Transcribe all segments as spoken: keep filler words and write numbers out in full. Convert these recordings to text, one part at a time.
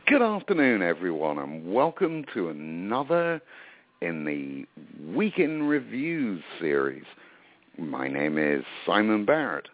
Good afternoon, everyone, and welcome to another in the Week in Reviews series. My name is Simon Barrett.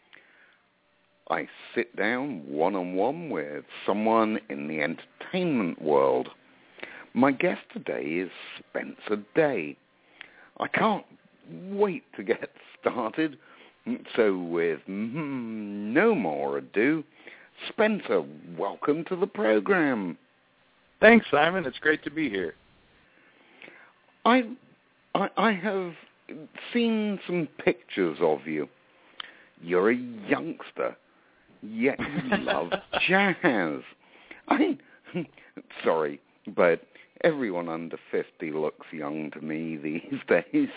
I sit down one-on-one with someone in the entertainment world. My guest today is Spencer Day. I can't wait to get started, so with no more ado, Spencer, welcome to the program. Thanks, Simon. It's great to be here. I, I, I have seen some pictures of you. You're a youngster, yet you love jazz. I, sorry, but everyone under fifty looks young to me these days.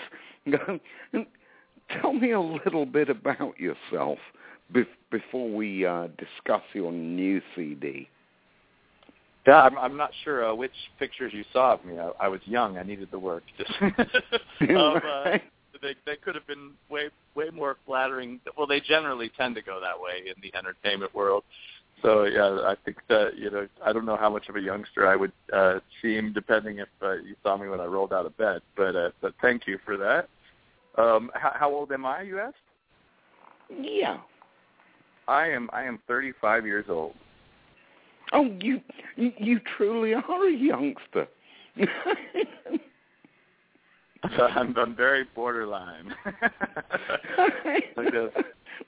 Tell me a little bit about yourself before we uh, discuss your new C D. Yeah, I'm, I'm not sure uh, which pictures you saw of me. I, I was young. I needed the work. Just, um, uh, they, they could have been way way more flattering. Well, they generally tend to go that way in the entertainment world. So, yeah, I think that, you know, I don't know how much of a youngster I would uh, seem, depending if uh, you saw me when I rolled out of bed. But, uh, but thank you for that. Um, how, how old am I, you asked? Yeah. I am I am thirty-five years old. Oh, you you truly are a youngster. I'm, I'm very borderline. I guess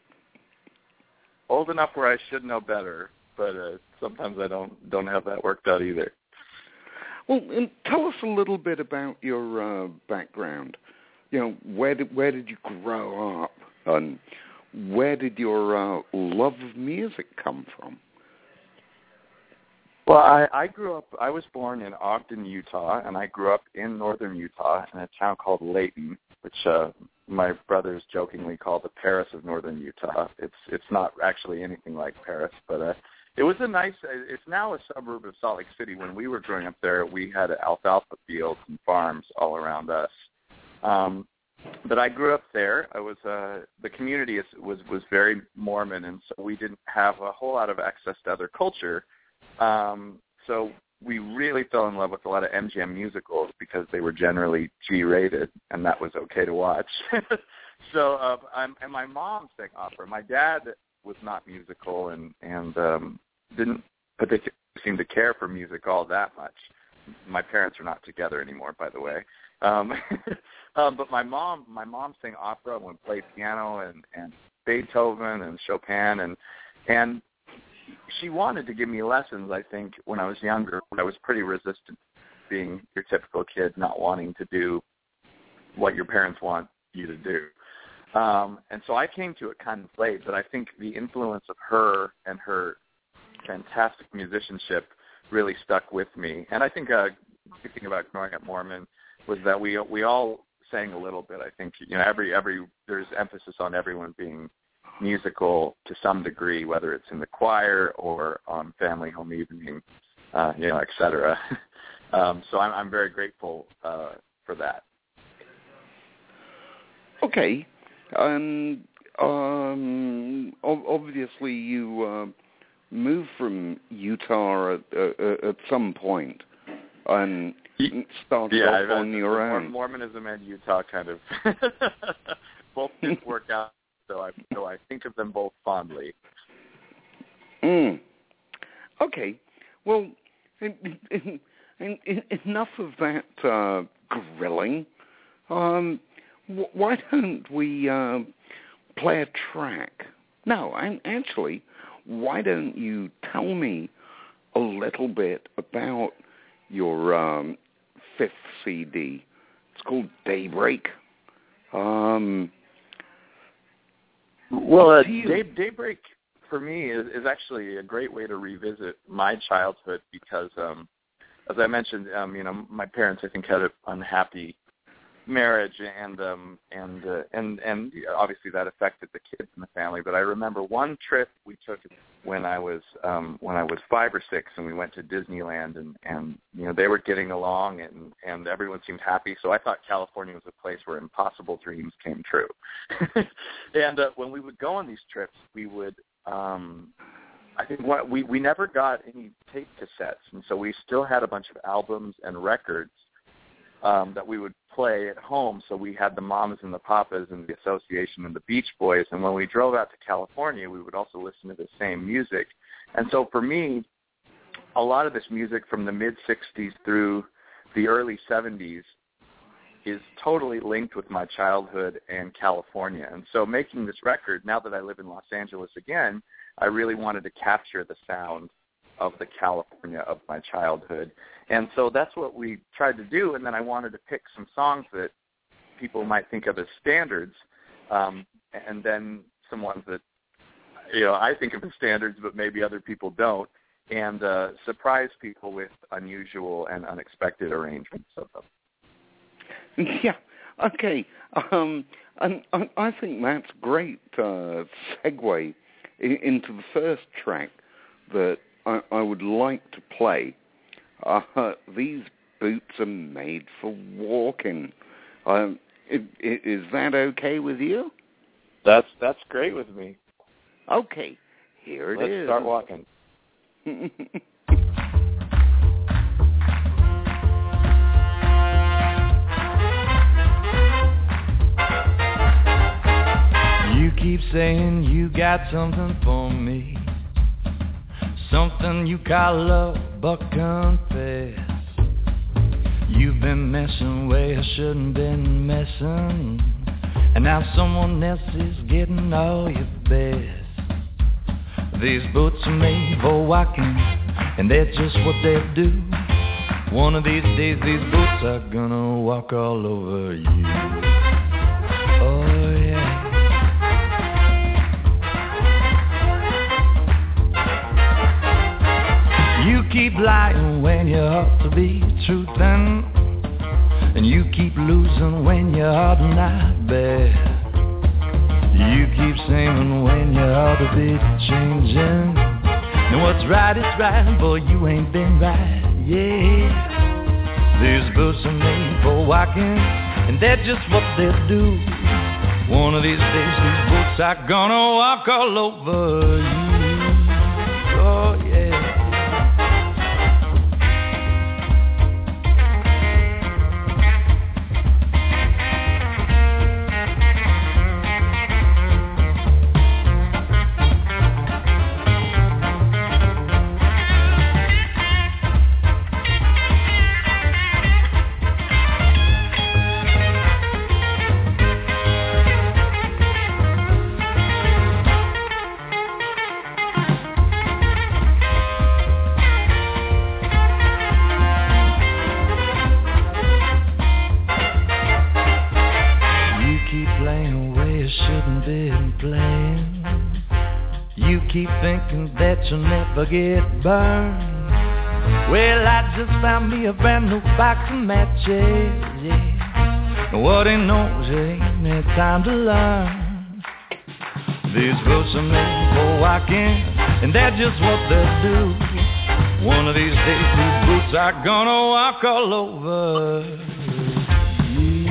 old enough where I should know better, but uh, sometimes I don't don't have that worked out either. Well, tell us a little bit about your uh, background. You know, where did where did you grow up, and where did your uh, love of music come from? Well, I, I grew up, I was born in Ogden, Utah, and I grew up in northern Utah in a town called Layton, which uh, my brothers jokingly call the Paris of northern Utah. It's it's not actually anything like Paris, but uh, it was a nice, it's now a suburb of Salt Lake City. When we were growing up there, we had alfalfa fields and farms all around us. Um, But I grew up there. I was uh, the community is, was was very Mormon, and so we didn't have a whole lot of access to other culture. Um, so we really fell in love with a lot of M G M musicals because they were generally G-rated, and that was okay to watch. so uh, I'm, and my mom sang opera. My dad was not musical and and um, didn't particularly seem to care for music all that much. My parents are not together anymore, by the way. Um, um, but my mom, my mom sang opera and would play piano and, and Beethoven and Chopin, and and she wanted to give me lessons. I think when I was younger, I was pretty resistant, being your typical kid, not wanting to do what your parents want you to do. Um, and so I came to it kind of late. But I think the influence of her and her fantastic musicianship really stuck with me. And I think uh, thinking about growing up Mormon was that we we all sang a little bit. I think, you know, every every there's emphasis on everyone being musical to some degree, whether it's in the choir or on family home evening, uh, you know, et cetera. um, so I'm, I'm very grateful uh, for that. Okay, and um, obviously you uh, moved from Utah at, uh, at some point and started yeah, off I, on your own. Mormonism and Utah kind of both didn't work out, so I so I think of them both fondly. Mm. Okay, well, in, in, in, enough of that uh, grilling. Um, w- why don't we uh, play a track? No, and actually, why don't you tell me a little bit about your um, fifth C D? It's called Daybreak. Um, well, uh, Day, Daybreak for me is, is actually a great way to revisit my childhood because, um, as I mentioned, um, you know, my parents I think had an unhappy marriage, and um, and uh, and and obviously that affected the kids in the family. But I remember one trip we took when I was um, when I was five or six, and we went to Disneyland, and, and you know they were getting along, and, and everyone seemed happy. So I thought California was a place where impossible dreams came true. and uh, when we would go on these trips, we would um, I think what, we, we never got any tape cassettes, and so we still had a bunch of albums and records um, that we would play at home. So we had the Mamas and the Papas and the Association and the Beach Boys, and when we drove out to California, we would also listen to the same music. And so for me, a lot of this music from the mid-sixties through the early seventies is totally linked with my childhood and California. And so making this record, now that I live in Los Angeles again, I really wanted to capture the sound of the California of my childhood. And so that's what we tried to do, and then I wanted to pick some songs that people might think of as standards, um, and then some ones that, you know, I think of as standards, but maybe other people don't, and uh, surprise people with unusual and unexpected arrangements of them. Yeah, okay. Um, and, and I think that's a great uh, segue into the first track that I, I would like to play. Uh, these boots are made for walking. Um, it, it, is that okay with you? That's that's great with me. Okay, here it Let's is. Let's start walking. You keep saying you got something for me, something you call love, but confess you've been messing where you shouldn't been messing, and now someone else is getting all your best. These boots are made for walking, and they're just what they do. One of these days these boots are gonna walk all over you. Oh yeah. You keep lying when you ought to be truthin', and you keep losing when you ought to not bet. You keep saying when you ought to be changing, and what's right is right, boy, you ain't been right, yeah. These boots are made for walking, and they're just what they do. One of these days these boots are gonna walk all over you. Oh yeah. You'll never get burned. Well, I just found me a brand new box of matches, yeah. What he knows, ain't any time to learn. These boots are made for walking, and that's just what they do. One of these days, these boots are gonna walk all over you.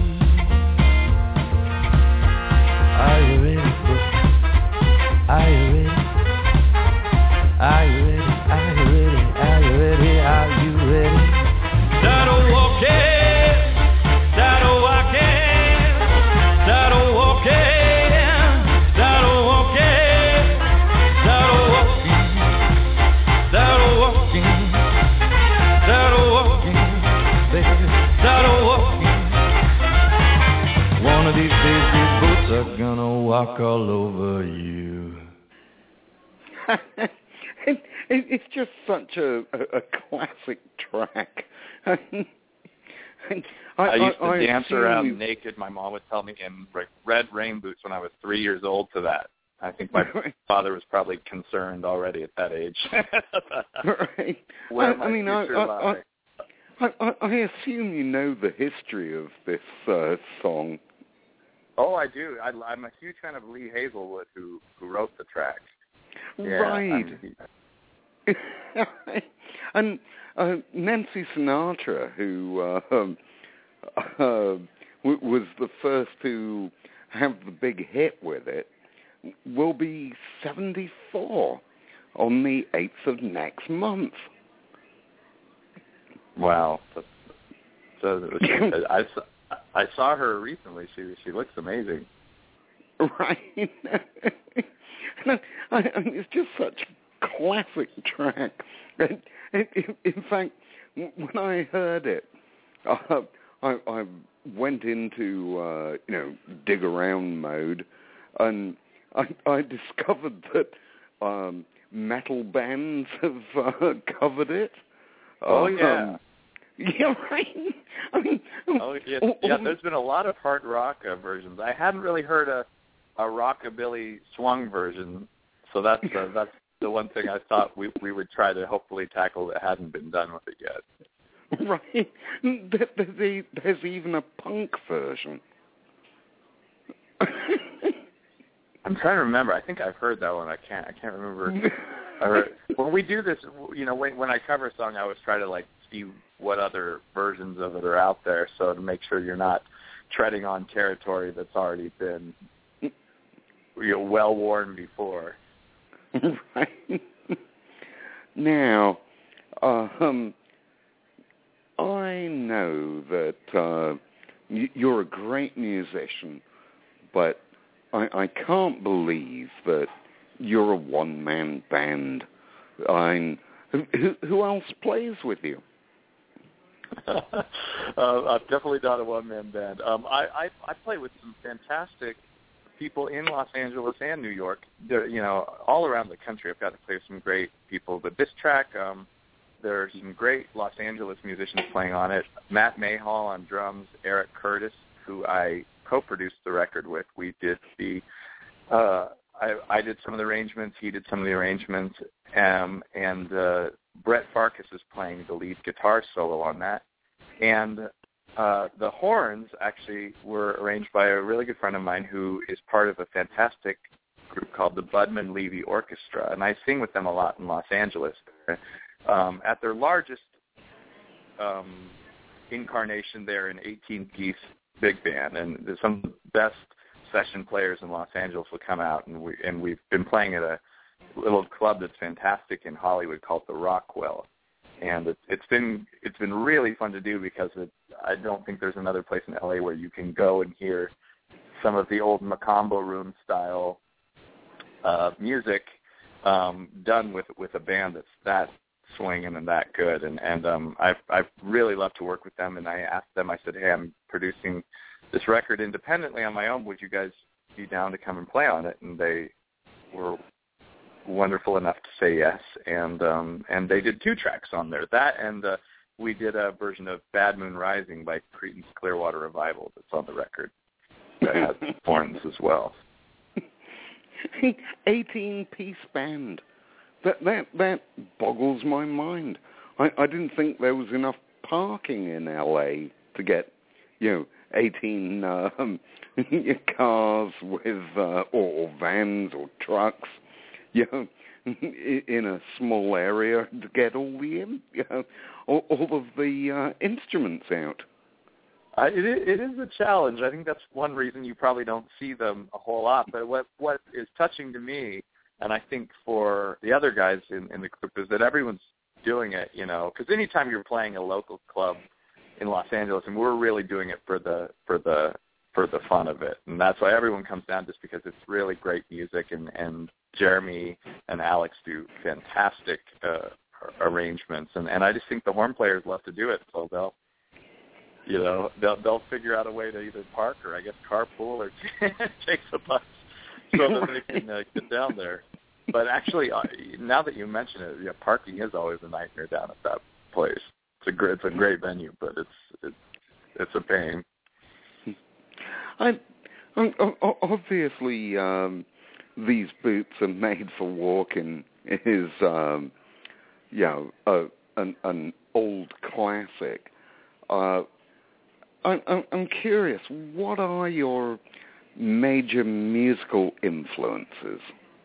Are you ready, folks? Are you ready? Are you ready? Are you ready? Are you ready? Are you ready? Start walking, start walking, start walking, start walking, start walking, start walking, start walking, baby, start walking. One of these days these boots are gonna walk all over you. It, it, it's just such a, a, a classic track. I, I used to I, dance I around you... naked. My mom would tell me in red rain boots when I was three years old to that. I think my father was probably concerned already at that age. Right. Where I, my I mean, I, future I, I, I, I assume you know the history of this uh, song. Oh, I do. I, I'm a huge fan of Lee Hazelwood, who, who wrote the track. Yeah, right. And uh, Nancy Sinatra, who uh, um, uh, w- was the first to have the big hit with it, will be seventy-four on the eighth of next month. Wow. So I, I saw her recently. She she looks amazing. Right. I, I, it's just such a classic track. And, in, in fact, when I heard it, uh, I, I went into uh, you know dig around mode, and I, I discovered that um, metal bands have uh, covered it. Oh yeah. Um, Yeah, right. I mean, oh yeah, yeah. There's been a lot of hard rock uh, versions. I hadn't really heard a a rockabilly swung version, so that's uh, that's the one thing I thought we we would try to hopefully tackle that hadn't been done with it yet. Right. There's, there's even a punk version. I'm trying to remember. I think I've heard that one. I can't. I can't remember. I heard, when we do this, you know, when when I cover a song, I always try to like see what other versions of it are out there, so to make sure you're not treading on territory that's already been, you know, well worn before. Right. Now, um, I know that uh, you're a great musician, but I, I can't believe that you're a one-man band. I'm, who, who else plays with you? uh, I'm definitely not a one-man band. Um, I, I, I play with some fantastic people in Los Angeles and New York. They're, you know, all around the country. I've got to play with some great people. But this track, um, there are some great Los Angeles musicians playing on it. Matt Mayhall on drums, Eric Curtis, who I co-produced the record with. We did the, uh, I, I did some of the arrangements. He did some of the arrangements, um, and uh, Brett Farkas is playing the lead guitar solo on that. And uh, the horns actually were arranged by a really good friend of mine who is part of a fantastic group called the Budman Levy Orchestra, and I sing with them a lot in Los Angeles. Um, at their largest um, incarnation, they're an eighteen-piece big band, and some of the best session players in Los Angeles will come out, and we and we've been playing at a little club that's fantastic in Hollywood called the Rockwell, and it's, it's been it's been really fun to do because it, I don't think there's another place in L A where you can go and hear some of the old Macambo Room style uh, music um, done with with a band that's that swinging and that good, and and um, I've I've really loved to work with them, and I asked them, I said, hey, I'm producing this record independently on my own. Would you guys be down to come and play on it? And they were wonderful enough to say yes, and um, and they did two tracks on there. That and uh, we did a version of Bad Moon Rising by Creedence Clearwater Revival that's on the record that has horns as well. eighteen-piece band. That that that boggles my mind. I, I didn't think there was enough parking in L A to get, you know, eighteen um, cars with uh, or, or vans or trucks, you know, in a small area to get all the you know, all, all of the uh, instruments out. Uh, it, it is a challenge. I think that's one reason you probably don't see them a whole lot. But what what is touching to me, and I think for the other guys in, in the group, is that everyone's doing it, you know, because anytime you're playing a local club in Los Angeles, and we're really doing it for the for the for the fun of it, and that's why everyone comes down, just because it's really great music, and, and Jeremy and Alex do fantastic uh, arrangements, and, and I just think the horn players love to do it, so they'll you know they'll they'll figure out a way to either park or I guess carpool or take the bus so that they can uh, get down there. But actually, uh, now that you mention it, yeah, parking is always a nightmare down at that place. It's a great, it's a great venue, but it's it's it's a pain. I, I obviously um, these boots are made for walking. Is um, you know a, an, an old classic. Uh, I, I'm curious. What are your major musical influences?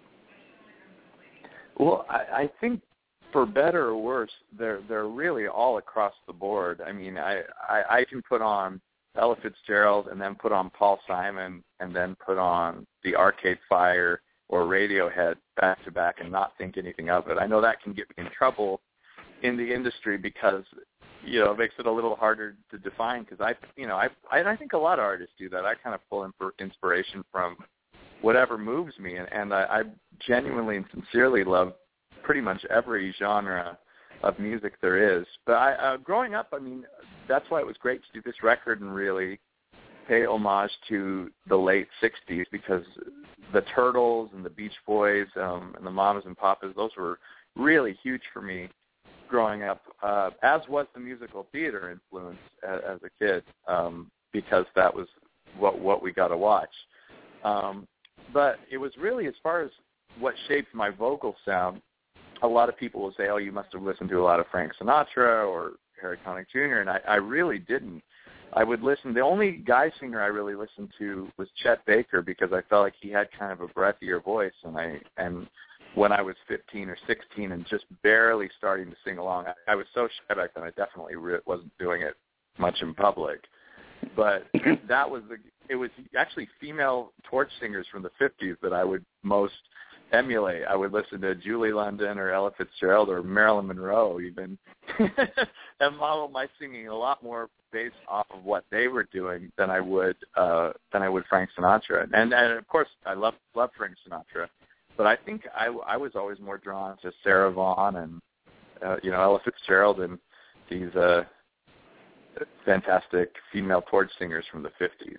Well, I, I think, for better or worse, they're they're really all across the board. I mean, I, I, I can put on Ella Fitzgerald and then put on Paul Simon and then put on the Arcade Fire or Radiohead back to back and not think anything of it. I know that can get me in trouble in the industry because, you know, it makes it a little harder to define because I, you know, I, I think a lot of artists do that. I kind of pull inspiration from whatever moves me, and, and I, I genuinely and sincerely love pretty much every genre of music there is. But I, uh, growing up, I mean, that's why it was great to do this record and really pay homage to the late sixties because the Turtles and the Beach Boys um, and the Mamas and Papas, those were really huge for me growing up, uh, as was the musical theater influence as, as a kid um, because that was what, what we got to watch. Um, but it was really, as far as what shaped my vocal sound, a lot of people will say, oh, you must have listened to a lot of Frank Sinatra or Harry Connick Junior, and I, I really didn't. I would listen. The only guy singer I really listened to was Chet Baker because I felt like he had kind of a breathier voice, and I and when I was fifteen or sixteen and just barely starting to sing along, I, I was so shy back then I definitely re- wasn't doing it much in public. But that was the. It was actually female torch singers from the fifties that I would most emulate. I would listen to Julie London or Ella Fitzgerald or Marilyn Monroe even, and model my singing a lot more based off of what they were doing than I would uh, than I would Frank Sinatra. And, and of course, I love love Frank Sinatra, but I think I, I was always more drawn to Sarah Vaughan and uh, you know Ella Fitzgerald and these uh, fantastic female torch singers from the fifties.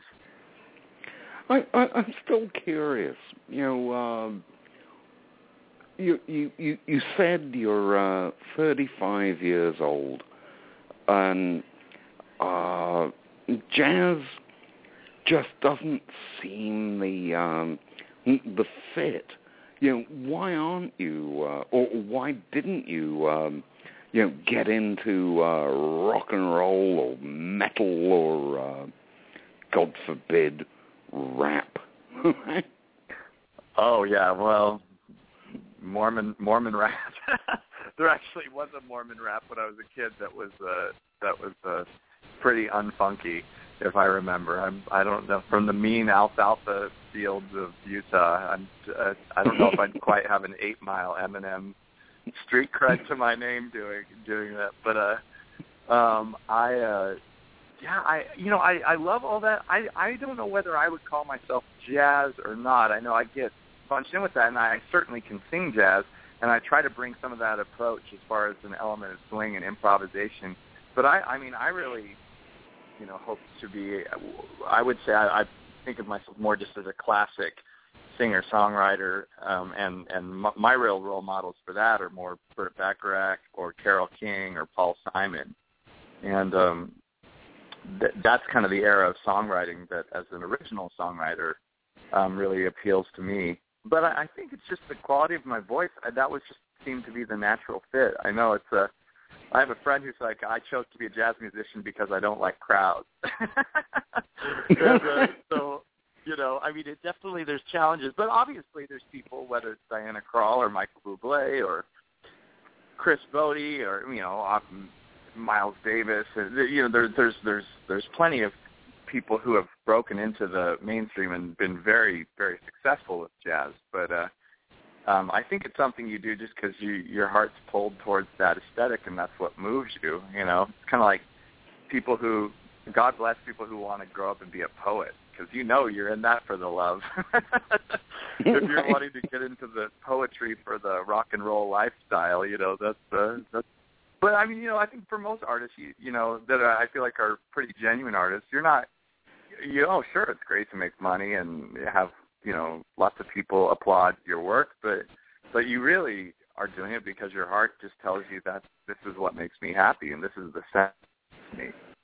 I, I, I'm still curious. You know, um, you, you you you said you're uh, thirty-five years old, and uh, jazz just doesn't seem the um, the fit. You know, why aren't you, uh, or why didn't you, um, you know, get into uh, rock and roll or metal or, uh, God forbid, rap? Oh yeah, well, Mormon Mormon rap. There actually was a Mormon rap when I was a kid that was uh, that was uh, pretty unfunky, if I remember. I'm I don't know, from the mean alfalfa fields of Utah. I'm uh, I don't know if I'd quite have an Eight Mile Eminem street cred to my name doing doing that, but uh, um, I. Uh, Yeah, I you know I, I love all that. I, I don't know whether I would call myself jazz or not. I know I get bunched in with that, and I certainly can sing jazz, and I try to bring some of that approach as far as an element of swing and improvisation. But I I mean I really you know hope to be. I would say I, I think of myself more just as a classic singer songwriter, um, and and my, my real role models for that are more Burt Bacharach or Carole King or Paul Simon, and um, that's kind of the era of songwriting that, as an original songwriter, um, really appeals to me. But I, I think it's just the quality of my voice. That was just seemed to be the natural fit. I know it's a. I have a friend who's like, I chose to be a jazz musician because I don't like crowds. and, uh, so, you know, I mean, it definitely there's challenges, but obviously there's people, whether it's Diana Krall or Michael Bublé or Chris Bodie or you know. Often, Miles Davis, you know, there, there's there's there's plenty of people who have broken into the mainstream and been very very successful with jazz. But uh, um, I think it's something you do just because you your heart's pulled towards that aesthetic, and that's what moves you. You know, it's kind of like people who, God bless people who want to grow up and be a poet, because you know you're in that for the love. If you're wanting to get into the poetry for the rock and roll lifestyle, you know, that's uh, that's. But, I mean, you know, I think for most artists, you, you know, that I feel like are pretty genuine artists, you're not, you know, sure, it's great to make money and have, you know, lots of people applaud your work, but but you really are doing it because your heart just tells you that this is what makes me happy and this is the sense of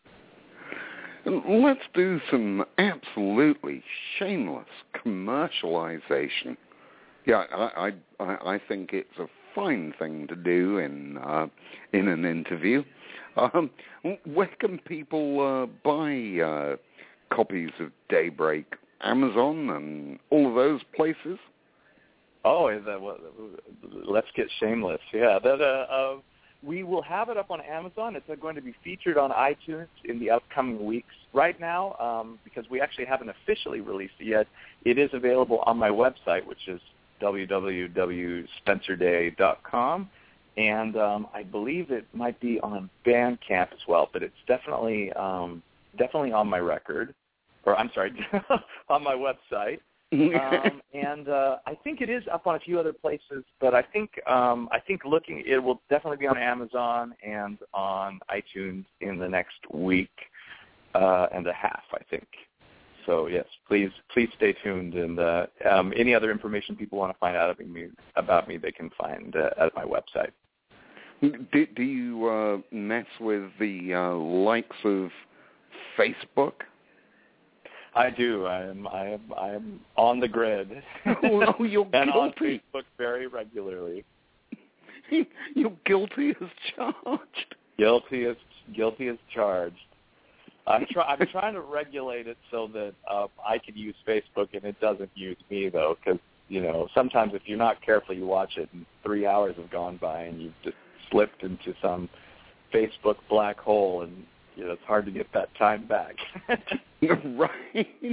me. Let's do some absolutely shameless commercialization. Yeah, I I, I think it's a fine thing to do in uh, in an interview. Um, where can people uh, buy uh, copies of Daybreak? Amazon and all of those places? Oh, that, well, let's get shameless. Yeah, that uh, uh, we will have it up on Amazon. It's going to be featured on iTunes in the upcoming weeks. Right now, um, because we actually haven't officially released it yet, it is available on my website, which is w w w dot spencer day dot com. And um, I believe it might be on Bandcamp as well, but it's definitely um, definitely on my record, or I'm sorry, on my website. um, and uh, I think it is up on a few other places, but I think um, I think looking, it will definitely be on Amazon and on iTunes in the next week uh, and a half, I think. So yes, please please stay tuned, and uh, um, any other information people want to find out about me, about me they can find uh, at my website. Do, do you uh, mess with the uh, likes of Facebook? I do. I am. I am. I am on the grid. Oh, no, you're and guilty. on Facebook very regularly. You're guilty as charged. Guilty as guilty as charged. I'm try. I'm trying to regulate it so that uh, I can use Facebook and it doesn't use me, though, because you know sometimes if you're not careful, you watch it and three hours have gone by and you've just slipped into some Facebook black hole, and you know it's hard to get that time back. Right.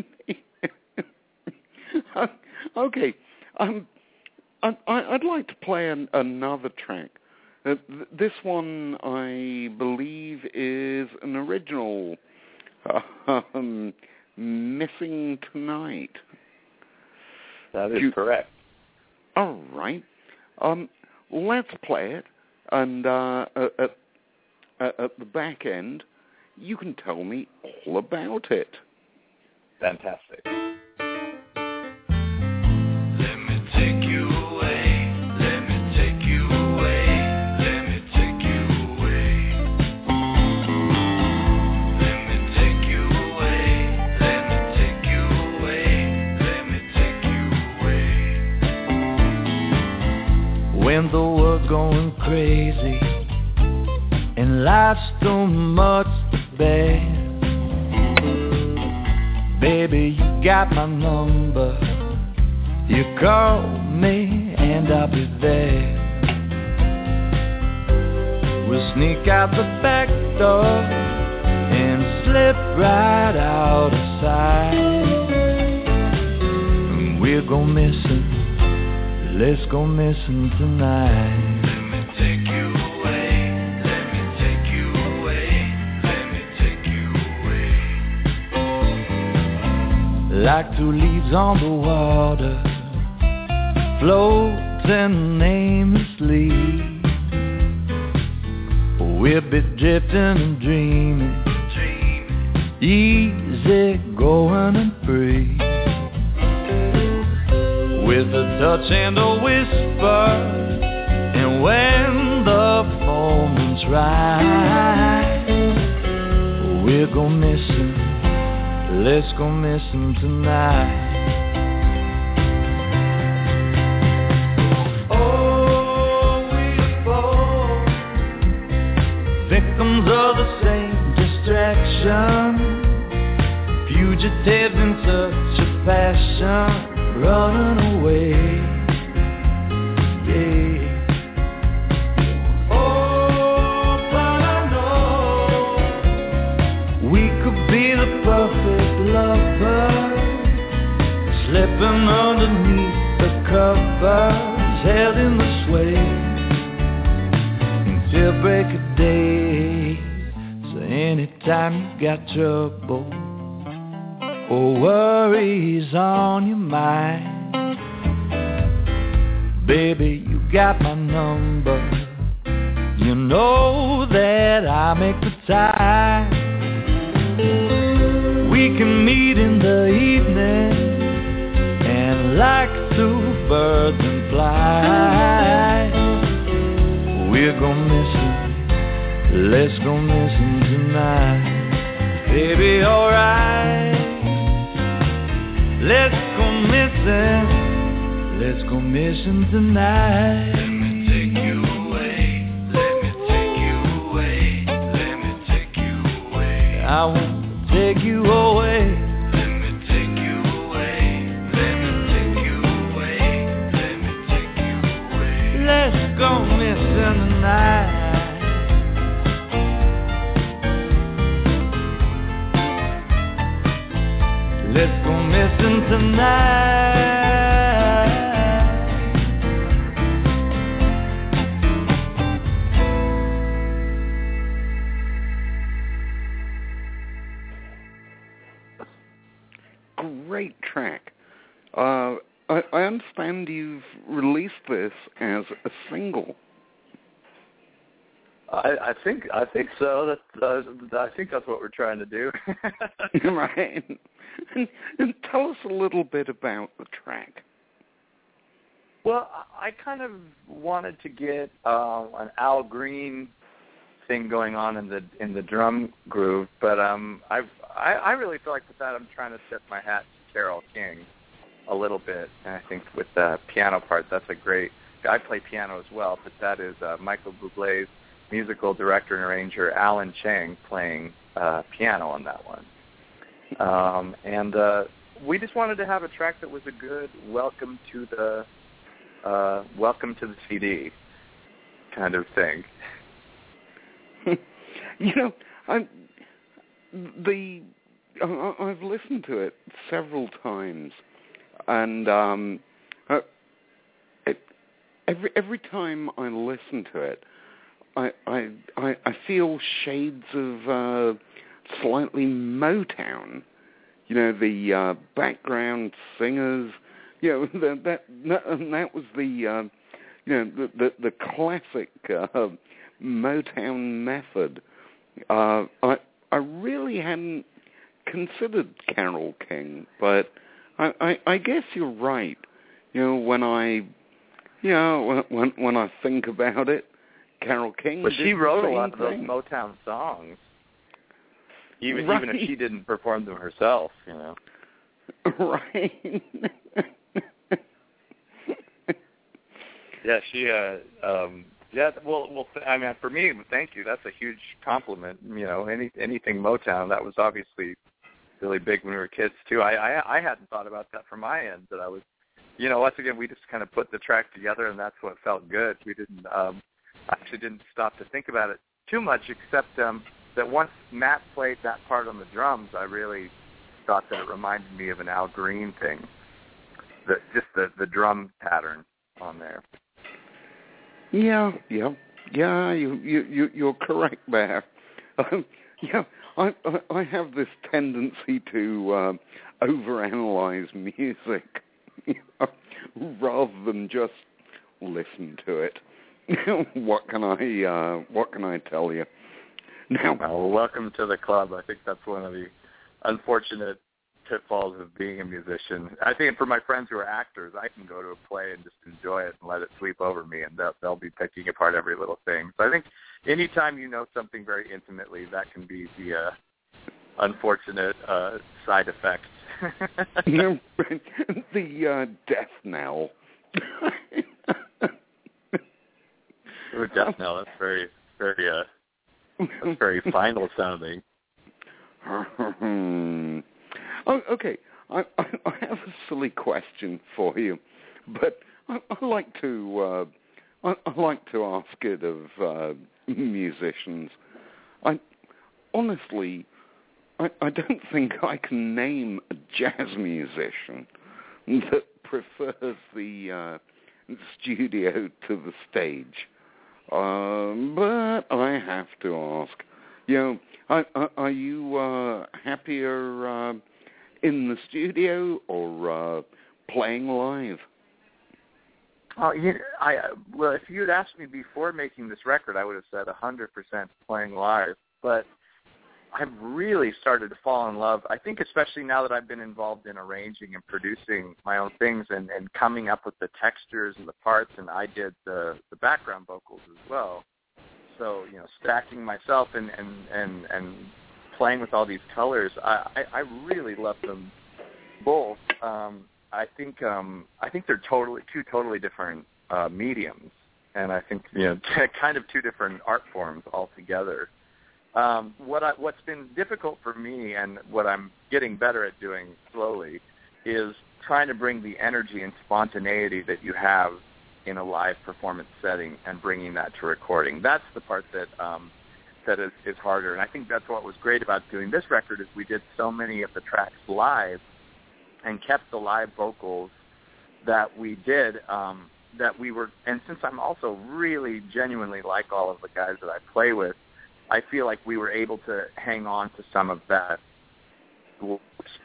Okay. Um, I, I'd like to play an, another track. Uh, th- this one, I believe, is an original. Uh, um, Missing Tonight. That is you, correct. All right. Um, let's play it. And uh, at, at, at the back end, you can tell me all about it. Fantastic. Let me take you away. Let me take you away. Let me take you away. Let me take you away. Let me take you away. Let me take you away. When the world going crazy and life's so much to bear, baby, you got my number. You call me and I'll be there. We'll sneak out the back door and slip right out of sight. And we'll go missing. Let's go missing tonight. Let me take you away. Let me take you away. Let me take you away. Like two leaves on the water, floating aimlessly. We'll be drifting and dreaming, easy going and free. With a touch and a whisper, and when the moment's right, we'll go missing, let's go missing tonight. Oh, we're both victims of the same distraction, fugitives in such a passion, running away, yeah. Oh, but I know we could be the perfect lovers, slipping underneath the covers, held in the sway until break of day. So anytime you got trouble or worries on your mind, baby, you got my number. You know that I make the time. We can meet in the evening and like two birds and fly. We're go missing, let's go missing tonight. Baby, alright. Let's go missing, let's go missing tonight. Let me take you away, let me take you away, let me take you away. I want to take you away. Let me take you away, let me take you away, let me take you away. Let's go missing tonight. Let's go missing tonight. great track. Uh, I, I understand you've released this as a single. I, I think I think so. That uh, I think that's what we're trying to do. Right. And, and tell us a little bit about the track. Well, I kind of wanted to get uh, an Al Green thing going on in the in the drum groove, but um, I've, I I really feel like with that I'm trying to tip my hat to Carole King a little bit, and I think with the piano part, that's a great. I play piano as well, but that is uh, Michael Bublé's musical director and arranger Alan Chang playing uh, piano on that one. Um, and uh, we just wanted to have a track that was a good welcome to the uh, welcome to the C D kind of thing. You know, I the I, I've listened to it several times, and um, uh, it, every every time I listen to it, I I I feel shades of uh, slightly Motown. You know, the uh, background singers. You know, that that that, that was the uh, you know the the, the classic uh, Motown method. Uh, I I really hadn't considered Carole King, but I, I I guess you're right. You know, when I you know when when I think about it, Carole King. But she wrote a lot of those thing. Motown songs, even right. even if she didn't perform them herself. You know. Right. Yeah, she. Uh, um, yeah, well, well. I mean, for me, thank you. That's a huge compliment. You know, any anything Motown, that was obviously really big when we were kids too. I, I I hadn't thought about that from my end. That I was, you know, once again, we just kind of put the track together, and that's what felt good. We didn't. Um, actually didn't stop to think about it too much, except um, that once Matt played that part on the drums, I really thought that it reminded me of an Al Green thing. The, just the the drum pattern on there. Yeah, yeah, yeah. You you, you you're correct there. Um, yeah, I, I I have this tendency to uh, overanalyze music rather than just listen to it. What can I uh, what can I tell you? Now, well, welcome to the club. I think that's one of the unfortunate pitfalls of being a musician. I think for my friends who are actors, I can go to a play and just enjoy it and let it sweep over me, and they'll, they'll be picking apart every little thing. So I think anytime you know something very intimately, that can be the uh, unfortunate uh, side effect. the uh, death knell. Ooh, death knell. That's very, very, uh, that's very final sounding. Oh, okay, I, I, I have a silly question for you, but I, I like to uh, I, I like to ask it of uh, musicians. I honestly, I, I don't think I can name a jazz musician that prefers the uh, studio to the stage. Um, but I have to ask, you know, are, are, are you uh, happier uh, in the studio or uh, playing live? Oh, you, I well, if you had asked me before making this record, I would have said one hundred percent playing live. But I've really started to fall in love. I think especially now that I've been involved in arranging and producing my own things and, and coming up with the textures and the parts, and I did the, the background vocals as well. So, you know, stacking myself and, and, and, and playing with all these colors, I, I, I really love them both. Um, I think um, I think they're totally two totally different uh, mediums, and I think you know kind of two different art forms altogether. Um, what I, what's been difficult for me, and what I'm getting better at doing slowly, is trying to bring the energy and spontaneity that you have in a live performance setting and bringing that to recording. That's the part that um, that is, is harder, and I think that's what was great about doing this record is we did so many of the tracks live and kept the live vocals that we did. Um, that we were, and since I'm also really genuinely like all of the guys that I play with, I feel like we were able to hang on to some of that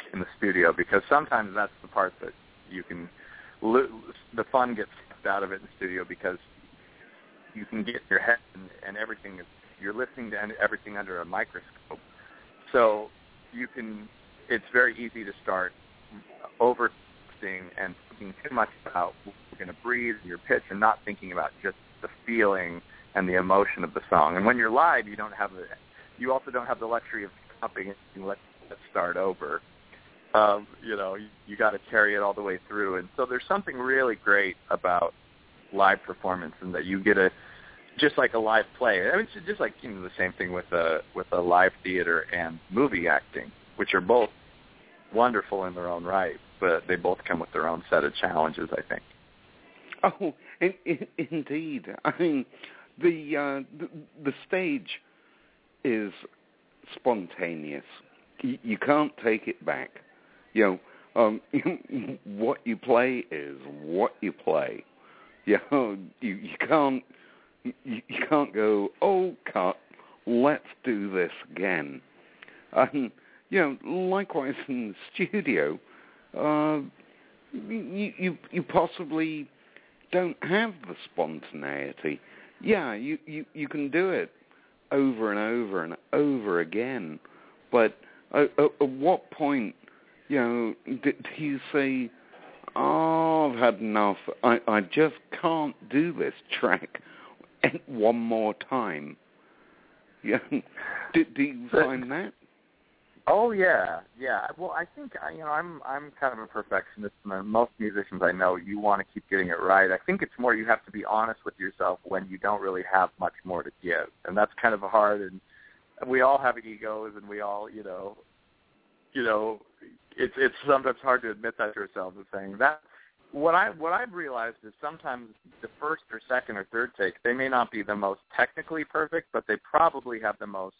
in the studio, because sometimes that's the part that you can lo- the fun gets out of it in the studio, because you can get your head and, and everything is, you're listening to everything under a microscope. So you can, it's very easy to start over and thinking too much about what you're going to breathe, your pitch, and not thinking about just the feeling and the emotion of the song. And when you're live, you don't have the, you also don't have the luxury of stopping and let's, let's start over. Um, you know, you, you got to carry it all the way through. And so there's something really great about live performance, and that you get a, just like a live play. I mean, it's just like, you know, the same thing with a with a live theater and movie acting, which are both wonderful in their own right, but they both come with their own set of challenges, I think. Oh, in, in, indeed. I mean, the, uh, the the stage is spontaneous. You, you can't take it back. You know, um, what you play is what you play. You know, you, you can't you, you can't go, oh, cut, let's do this again. And you know, likewise in the studio, uh, you, you you possibly don't have the spontaneity. Yeah, you, you, you can do it over and over and over again, but at, at what point, you know, do, do you say, oh, I've had enough, I, I just can't do this track one more time? Yeah. do, do you find that? Oh yeah, yeah. Well, I think you know I'm I'm kind of a perfectionist. And most musicians I know, you want to keep getting it right. I think it's more you have to be honest with yourself when you don't really have much more to give, and that's kind of hard. And we all have egos, and we all, you know, you know, it's it's sometimes hard to admit that to ourselves. And saying that, what I what I've realized is sometimes the first or second or third take, they may not be the most technically perfect, but they probably have the most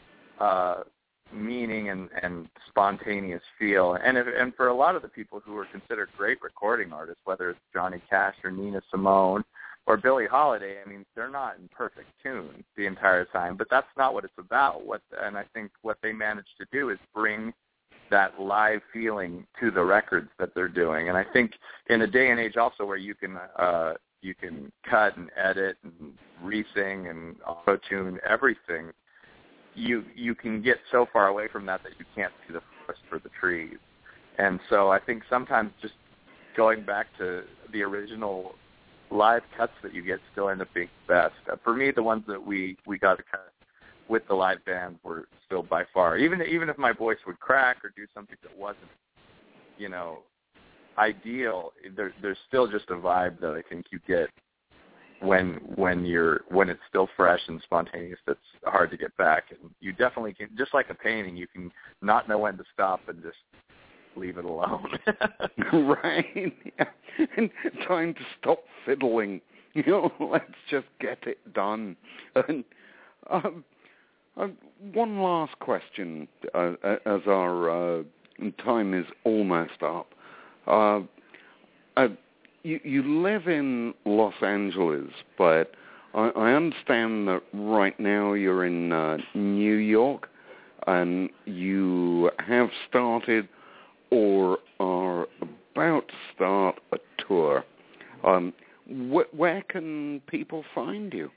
uh, meaning and, and spontaneous feel. And if, and for a lot of the people who are considered great recording artists, whether it's Johnny Cash or Nina Simone or Billie Holiday, I mean, they're not in perfect tune the entire time, but that's not what it's about. What and I think what they manage to do is bring that live feeling to the records that they're doing. And I think in a day and age also where you can uh, you can cut and edit and re-sing and auto-tune everything, you you can get so far away from that that you can't see the forest for the trees. And so I think sometimes just going back to the original live cuts that you get still end up being best. For me, the ones that we, we got to cut with the live band were still by far, even even if my voice would crack or do something that wasn't, you know, ideal, there, there's still just a vibe that I think you get when when you're when it's still fresh and spontaneous that's hard to get back. And you definitely can, just like a painting, you can not know when to stop and just leave it alone. Right. Yeah. And time to stop fiddling. You know, let's just get it done. And um, uh, one last question uh, as our uh, time is almost up. Uh, uh, You, you live in Los Angeles, but I, I understand that right now you're in uh, New York, and you have started or are about to start a tour. Um, wh- where can people find you?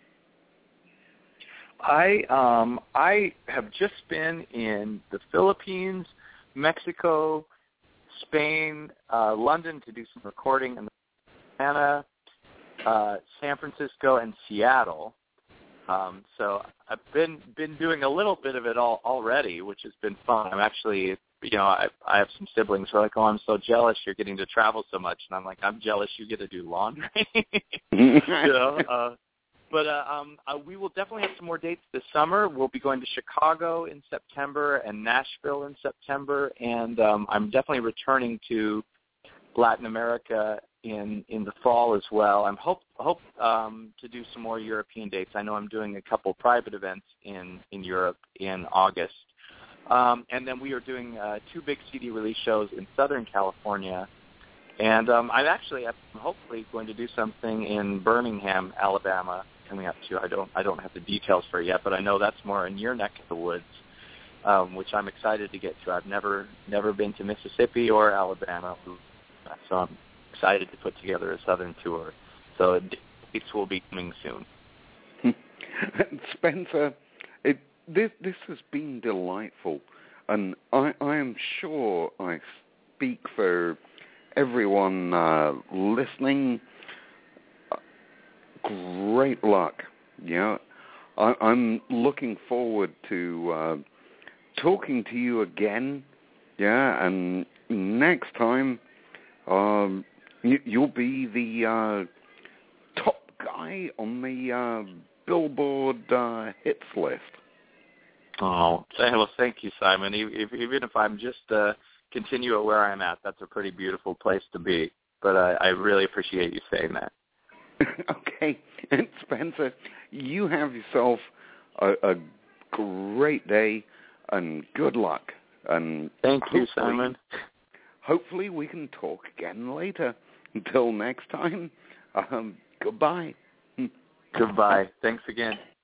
I um, I have just been in the Philippines, Mexico, Spain, uh, London to do some recording, and Atlanta, uh, San Francisco, and Seattle. Um, so I've been been doing a little bit of it all already, which has been fun. I'm actually, you know, I, I have some siblings who are like, oh, I'm so jealous you're getting to travel so much. And I'm like, I'm jealous you get to do laundry. you know, uh, but uh, um, uh, we will definitely have some more dates this summer. We'll be going to Chicago in September and Nashville in September. And um, I'm definitely returning to Latin America in in the fall as well. I'm hope hope um, to do some more European dates. I know I'm doing a couple private events in, in Europe in August. Um, and then we are doing uh, two big C D release shows in Southern California. And um, I'm actually I'm hopefully going to do something in Birmingham, Alabama, coming up too. I don't I don't have the details for it yet, but I know that's more in your neck of the woods. um, which I'm excited to get to. I've never never been to Mississippi or Alabama, so I'm excited to put together a Southern tour. So dates will be coming soon. Spencer, it, this this has been delightful, and I, I am sure I speak for everyone uh, listening. Great luck. Yeah, I, I'm looking forward to uh, talking to you again. Yeah, and next time um, you, you'll be the uh, top guy on the uh, Billboard uh, hits list. Oh, well, thank you, Simon. If, even if I'm just uh, continue at where I'm at, that's a pretty beautiful place to be. But I, I really appreciate you saying that. Okay, and Spencer, you have yourself a, a great day and good luck. And thank you, Simon. Hopefully we can talk again later. Until next time, um, goodbye. Goodbye. Thanks again.